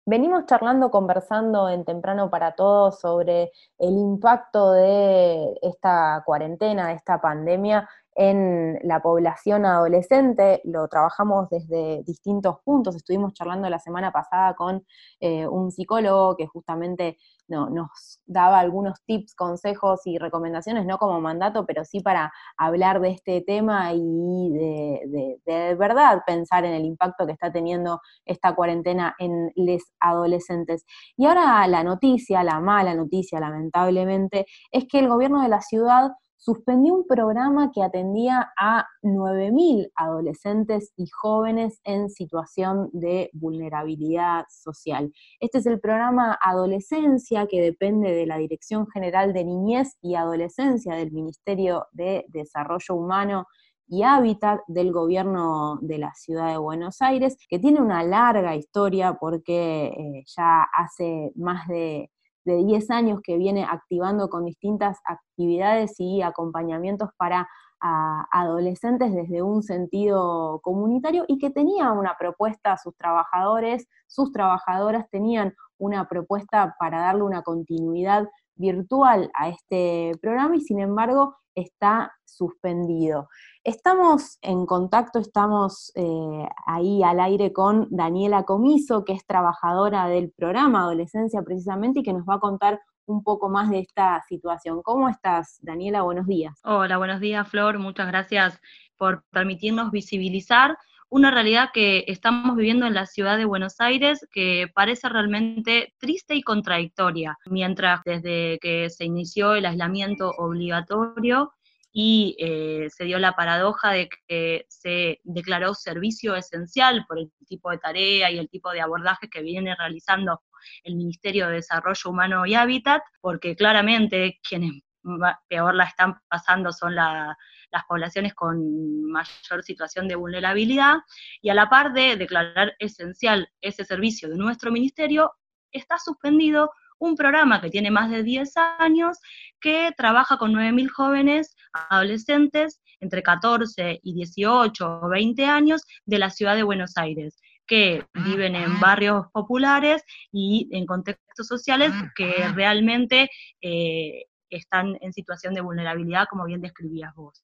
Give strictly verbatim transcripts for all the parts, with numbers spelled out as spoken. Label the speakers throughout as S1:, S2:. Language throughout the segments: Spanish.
S1: Venimos charlando, conversando en Temprano para Todos sobre el impacto de esta cuarentena, esta pandemia en la población adolescente. Lo trabajamos desde distintos puntos. Estuvimos charlando la semana pasada con eh, un psicólogo que justamente no, nos daba algunos tips, consejos y recomendaciones, no como mandato, pero sí para hablar de este tema y de, de, de verdad pensar en el impacto que está teniendo esta cuarentena en les adolescentes. Y ahora la noticia, la mala noticia, lamentablemente, es que el gobierno de la ciudad suspendió un programa que atendía a nueve mil adolescentes y jóvenes en situación de vulnerabilidad social. Este es el programa Adolescencia, que depende de la Dirección General de Niñez y Adolescencia del Ministerio de Desarrollo Humano y Hábitat del gobierno de la ciudad de Buenos Aires, que tiene una larga historia porque eh, ya hace más de, de diez años que viene activando con distintas actividades y acompañamientos para a adolescentes desde un sentido comunitario y que tenía una propuesta a sus trabajadores, sus trabajadoras tenían una propuesta para darle una continuidad virtual a este programa y sin embargo está suspendido. Estamos en contacto, estamos eh, ahí al aire con Daniela Comiso, que es trabajadora del programa Adolescencia precisamente y que nos va a contar un poco más de esta situación. ¿Cómo estás, Daniela? Buenos días.
S2: Hola, buenos días, Flor. Muchas gracias por permitirnos visibilizar una realidad que estamos viviendo en la ciudad de Buenos Aires que parece realmente triste y contradictoria. Mientras desde que se inició el aislamiento obligatorio y eh, se dio la paradoja de que se declaró servicio esencial por el tipo de tarea y el tipo de abordaje que viene realizando el Ministerio de Desarrollo Humano y Hábitat, porque claramente quienes peor la están pasando son la, las poblaciones con mayor situación de vulnerabilidad, y a la par de declarar esencial ese servicio de nuestro ministerio, está suspendido un programa que tiene más de diez años, que trabaja con nueve mil jóvenes adolescentes entre catorce y dieciocho o veinte años de la ciudad de Buenos Aires, que viven en barrios populares y en contextos sociales que realmente eh, están en situación de vulnerabilidad, como bien describías vos.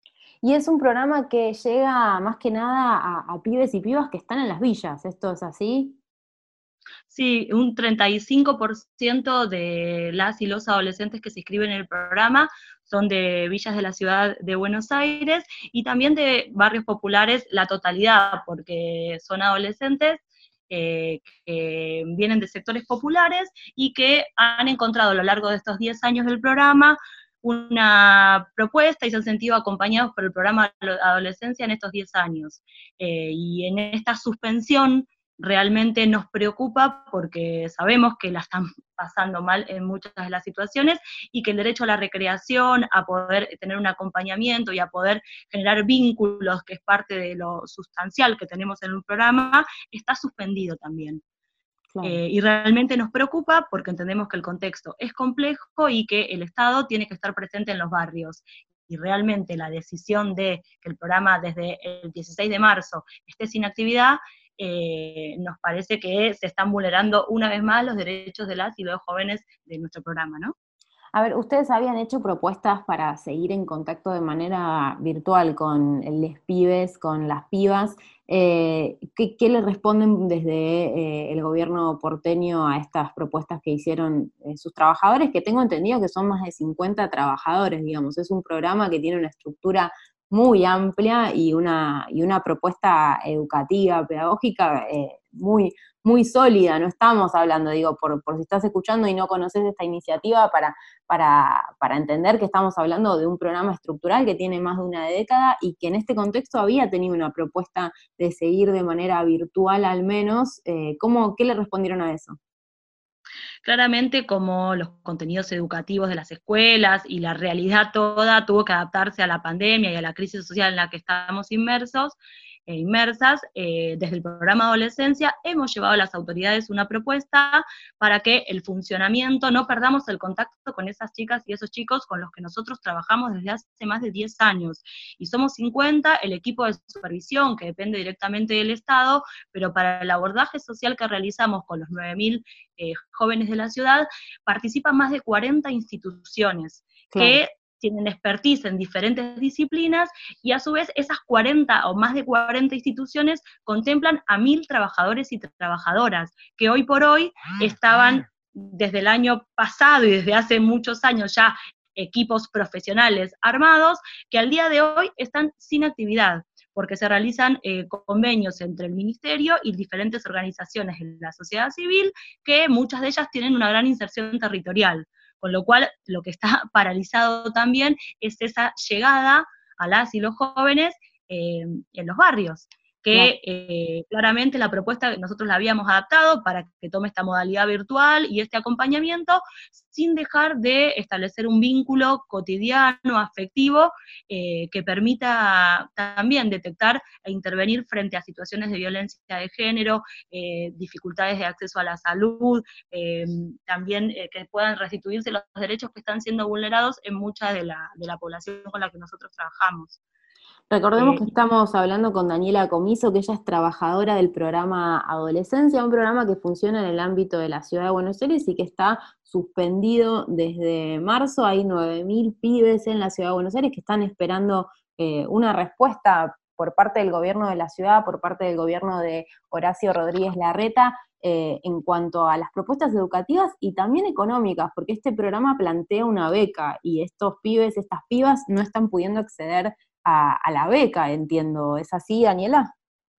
S1: Y es un programa que llega más que nada a, a pibes y pibas que están en las villas, ¿esto es así?
S2: Sí, un treinta y cinco por ciento de las y los adolescentes que se inscriben en el programa son de villas de la ciudad de Buenos Aires y también de barrios populares, la totalidad, porque son adolescentes eh, que vienen de sectores populares y que han encontrado a lo largo de estos diez años del programa una propuesta y se han sentido acompañados por el programa Adolescencia en estos diez años. Eh, y en esta suspensión realmente nos preocupa porque sabemos que la están pasando mal en muchas de las situaciones y que el derecho a la recreación, a poder tener un acompañamiento y a poder generar vínculos, que es parte de lo sustancial que tenemos en un programa, está suspendido también.
S1: Claro.
S2: Eh, y realmente nos preocupa porque entendemos que el contexto es complejo y que el Estado tiene que estar presente en los barrios. Y realmente la decisión de que el programa desde el dieciséis de marzo esté sin actividad, eh, nos parece que se están vulnerando una vez más los derechos de las y los jóvenes de nuestro programa, ¿no?
S1: A ver, ustedes habían hecho propuestas para seguir en contacto de manera virtual con les pibes, con las pibas. Eh, ¿qué, qué le responden desde eh, el gobierno porteño a estas propuestas que hicieron eh, sus trabajadores? Que tengo entendido que son más de cincuenta trabajadores, digamos. Es un programa que tiene una estructura muy amplia y una, y una propuesta educativa, pedagógica eh, muy, muy sólida. No estamos hablando, digo, por, por si estás escuchando y no conoces esta iniciativa, para para, para entender que estamos hablando de un programa estructural que tiene más de una década y que en este contexto había tenido una propuesta de seguir de manera virtual al menos. Eh, ¿cómo, ¿Qué le respondieron a eso?
S2: Claramente, como los contenidos educativos de las escuelas y la realidad toda tuvo que adaptarse a la pandemia y a la crisis social en la que estamos inmersos, e inmersas, eh, desde el programa Adolescencia hemos llevado a las autoridades una propuesta para que el funcionamiento, no perdamos el contacto con esas chicas y esos chicos con los que nosotros trabajamos desde hace más de diez años. Y somos cincuenta, el equipo de supervisión, que depende directamente del Estado, pero para el abordaje social que realizamos con los nueve mil eh, jóvenes de la ciudad, participan más de cuarenta instituciones,
S1: Claro.
S2: que tienen expertise en diferentes disciplinas, y a su vez esas cuarenta o más de cuarenta instituciones contemplan a mil trabajadores y trabajadoras, que hoy por hoy estaban desde el año pasado y desde hace muchos años ya equipos profesionales armados, que al día de hoy están sin actividad, porque se realizan eh, convenios entre el ministerio y diferentes organizaciones de la sociedad civil, que muchas de ellas tienen una gran inserción territorial, con lo cual lo que está paralizado también es esa llegada a las y los jóvenes eh, en los barrios,
S1: Claro.
S2: que eh, claramente la propuesta nosotros la habíamos adaptado para que tome esta modalidad virtual y este acompañamiento, sin dejar de establecer un vínculo cotidiano, afectivo, eh, que permita también detectar e intervenir frente a situaciones de violencia de género, eh, dificultades de acceso a la salud, eh, también eh, que puedan restituirse los derechos que están siendo vulnerados en mucha de la, de la población con la que nosotros trabajamos.
S1: Recordemos
S2: Eh,
S1: que estamos hablando con Daniela Comiso, que ella es trabajadora del programa Adolescencia, un programa que funciona en el ámbito de la Ciudad de Buenos Aires y que está suspendido desde marzo. Hay nueve mil pibes en la Ciudad de Buenos Aires que están esperando eh, una respuesta por parte del gobierno de la ciudad, por parte del gobierno de Horacio Rodríguez Larreta, eh, en cuanto a las propuestas educativas y también económicas, porque este programa plantea una beca y estos pibes, estas pibas no están pudiendo acceder a, a la beca, entiendo. ¿Es así, Daniela?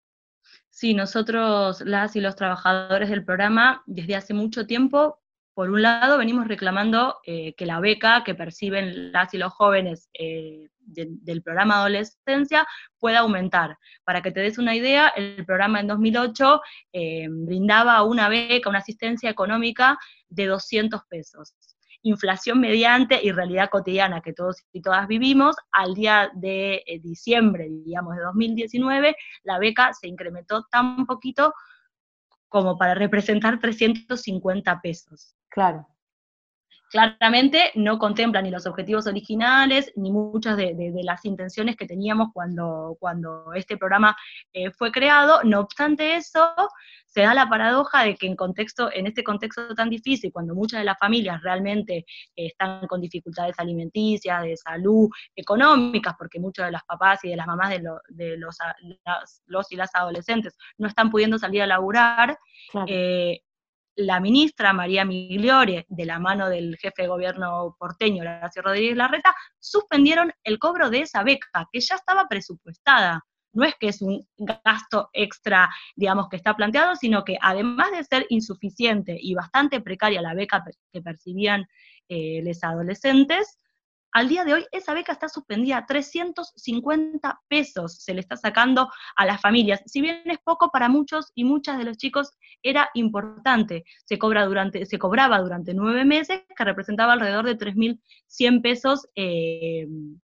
S2: Sí, nosotros, las y los trabajadores del programa, desde hace mucho tiempo, por un lado, venimos reclamando eh, que la beca que perciben las y los jóvenes eh, de, del programa Adolescencia pueda aumentar. Para que te des una idea, el programa en dos mil ocho eh, brindaba una beca, una asistencia económica de doscientos pesos. Inflación mediante y realidad cotidiana que todos y todas vivimos, al día de eh, diciembre, digamos, de dos mil diecinueve, la beca se incrementó tan poquito como para representar trescientos cincuenta pesos.
S1: Claro.
S2: Claramente no contempla ni los objetivos originales, ni muchas de, de, de las intenciones que teníamos cuando, cuando este programa eh, fue creado. No obstante eso, se da la paradoja de que en, contexto, en este contexto tan difícil, cuando muchas de las familias realmente eh, están con dificultades alimenticias, de salud, económicas, porque muchos de las papás y de las mamás de, lo, de los, las, los y las adolescentes no están pudiendo salir a laburar,
S1: Claro.
S2: eh, la ministra María Migliore, de la mano del jefe de gobierno porteño, Horacio Rodríguez Larreta, suspendieron el cobro de esa beca, que ya estaba presupuestada. No es que es un gasto extra, digamos, que está planteado, sino que además de ser insuficiente y bastante precaria la beca que percibían eh, los adolescentes, al día de hoy esa beca está suspendida, trescientos cincuenta pesos se le está sacando a las familias. Si bien es poco para muchos y muchas de los chicos, era importante. Se, cobra durante, se cobraba durante nueve meses, que representaba alrededor de tres mil cien pesos eh,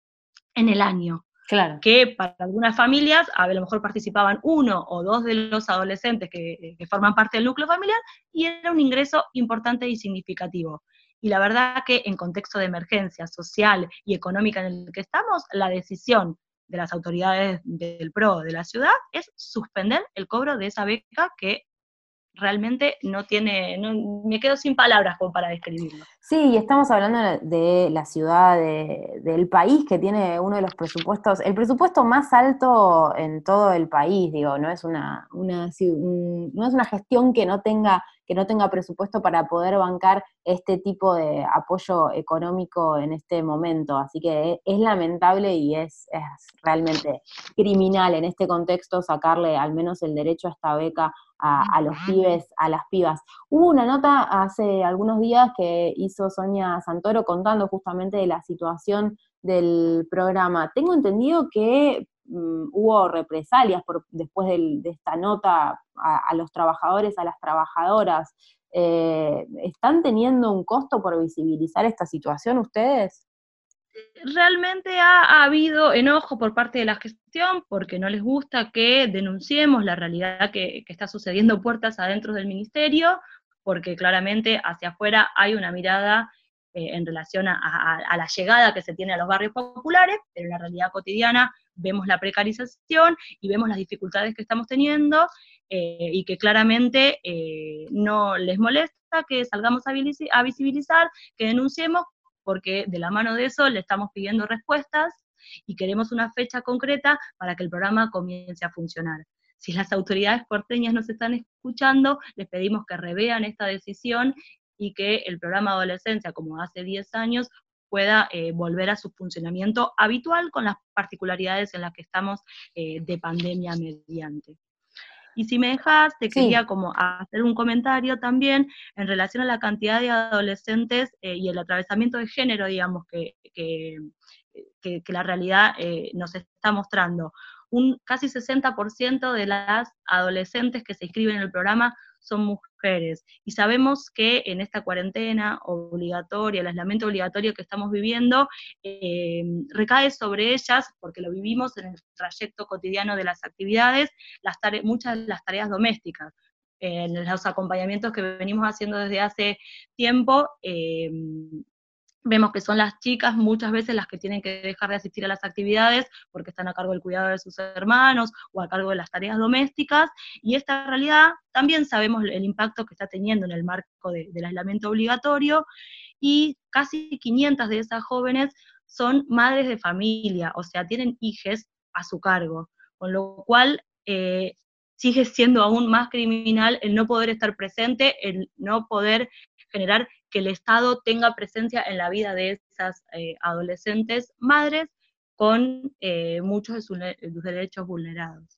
S2: en el año.
S1: Claro.
S2: Que para algunas familias a lo mejor participaban uno o dos de los adolescentes que, que forman parte del núcleo familiar, y era un ingreso importante y significativo. Y la verdad que en contexto de emergencia social y económica en el que estamos, la decisión de las autoridades del P R O de la ciudad es suspender el cobro de esa beca que realmente no tiene, no, me quedo sin palabras como para describirlo.
S1: Sí, y estamos hablando de la ciudad, de, del país que tiene uno de los presupuestos, el presupuesto más alto en todo el país, digo, no es una, una no es una gestión que no tenga, que no tenga presupuesto para poder bancar este tipo de apoyo económico en este momento, así que es lamentable y es, es realmente criminal en este contexto sacarle al menos el derecho a esta beca a, a los pibes, a las pibas. Hubo una nota hace algunos días que hizo Sonia Santoro contando justamente de la situación del programa. Tengo entendido que um, hubo represalias por, después del, de esta nota a, a los trabajadores, a las trabajadoras. Eh, ¿Están teniendo un costo por visibilizar esta situación ustedes?
S2: realmente ha, ha habido enojo por parte de la gestión porque no les gusta que denunciemos la realidad que, que está sucediendo puertas adentro del ministerio, porque claramente hacia afuera hay una mirada eh, en relación a, a, a la llegada que se tiene a los barrios populares, pero en la realidad cotidiana vemos la precarización y vemos las dificultades que estamos teniendo, eh, y que claramente eh, no les molesta que salgamos a, a visibilizar, que denunciemos, porque de la mano de eso le estamos pidiendo respuestas y queremos una fecha concreta para que el programa comience a funcionar. Si las autoridades porteñas nos están escuchando, les pedimos que revean esta decisión y que el programa Adolescencia, como hace diez años, pueda eh, volver a su funcionamiento habitual con las particularidades en las que estamos eh, de pandemia mediante. Y si me dejas, te
S1: Sí.
S2: quería como hacer un comentario también en relación a la cantidad de adolescentes eh, y el atravesamiento de género, digamos, que, que, que, que la realidad eh, nos está mostrando. Un casi sesenta por ciento de las adolescentes que se inscriben en el programa son mujeres. Y sabemos que en esta cuarentena obligatoria, el aislamiento obligatorio que estamos viviendo, eh, recae sobre ellas, porque lo vivimos en el trayecto cotidiano de las actividades, las tare muchas de las tareas domésticas. Eh, en los acompañamientos que venimos haciendo desde hace tiempo, eh, vemos que son las chicas muchas veces las que tienen que dejar de asistir a las actividades porque están a cargo del cuidado de sus hermanos o a cargo de las tareas domésticas, y esta realidad también sabemos el impacto que está teniendo en el marco de, del aislamiento obligatorio, y casi quinientas de esas jóvenes son madres de familia, o sea, tienen hijes a su cargo, con lo cual eh, sigue siendo aún más criminal el no poder estar presente, el no poder generar que el Estado tenga presencia en la vida de esas eh, adolescentes madres con eh, muchos de sus, de sus derechos vulnerados.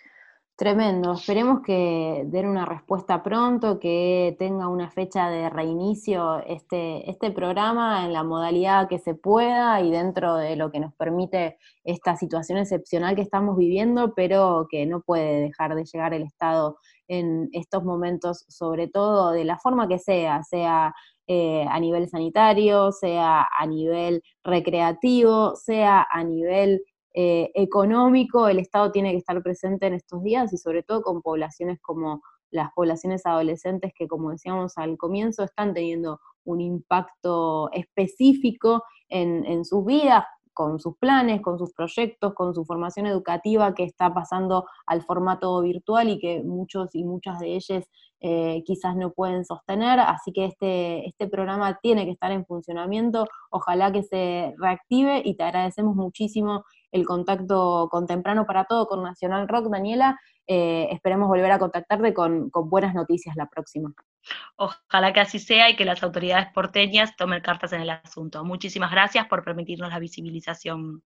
S1: Tremendo, esperemos que den una respuesta pronto, que tenga una fecha de reinicio este, este programa en la modalidad que se pueda y dentro de lo que nos permite esta situación excepcional que estamos viviendo, pero que no puede dejar de llegar el Estado en estos momentos, sobre todo de la forma que sea, sea eh, a nivel sanitario, sea a nivel recreativo, sea a nivel Eh, económico. El Estado tiene que estar presente en estos días y sobre todo con poblaciones como las poblaciones adolescentes que, como decíamos al comienzo, están teniendo un impacto específico en, en sus vidas, con sus planes, con sus proyectos, con su formación educativa que está pasando al formato virtual y que muchos y muchas de ellas eh, quizás no pueden sostener, así que este, este programa tiene que estar en funcionamiento, ojalá que se reactive y te agradecemos muchísimo el contacto con Temprano para Todo, con Nacional Rock, Daniela. Eh, esperemos volver a contactarte con, con buenas noticias la próxima.
S2: Ojalá que así sea y que las autoridades porteñas tomen cartas en el asunto. Muchísimas gracias por permitirnos la visibilización.